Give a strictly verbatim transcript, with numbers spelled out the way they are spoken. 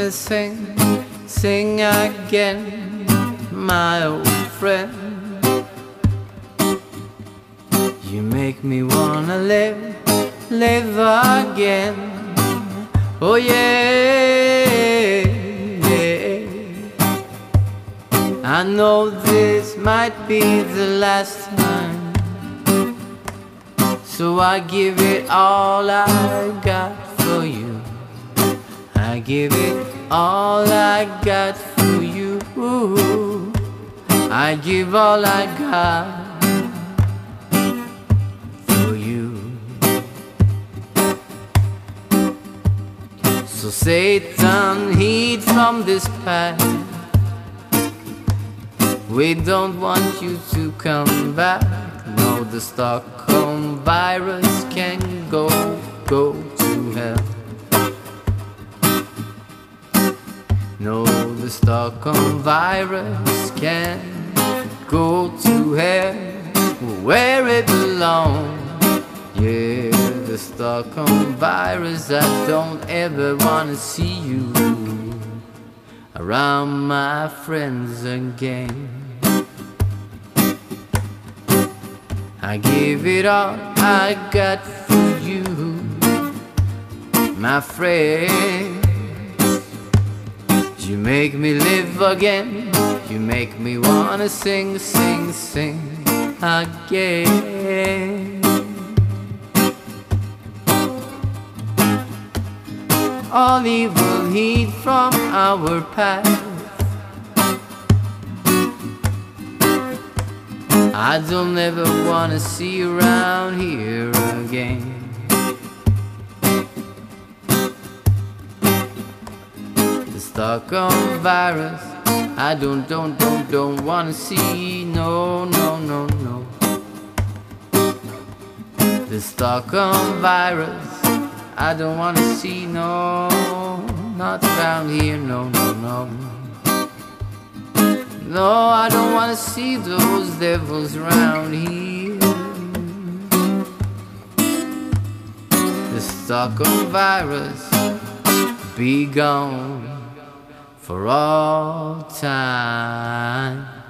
me sing, sing again, my old friend. You make me wanna live, live again. Oh yeah, yeah. I know this might be the last time, so I give it all I got for you. I give it all I got for you. I give all I got for you. So Satan, heed from this path. We don't want you to come back. No, the Stockholm virus can go, go to hell. No, the Stockholm virus can go to hell, where it belongs. Yeah, the Stockholm virus, I don't ever wanna see you around my friends again. I give it all I got for you, my friend. You make me live again. You make me wanna sing, sing, sing again. All evil heed from our path. I don't ever wanna see you around here again. The Stockholm virus, I don't, don't, don't, don't wanna see. No, no, no, no. The Stockholm virus, I don't wanna see. No, not around here. No, no, no. No, I don't wanna see those devils around here. The Stockholm virus, be gone for all time.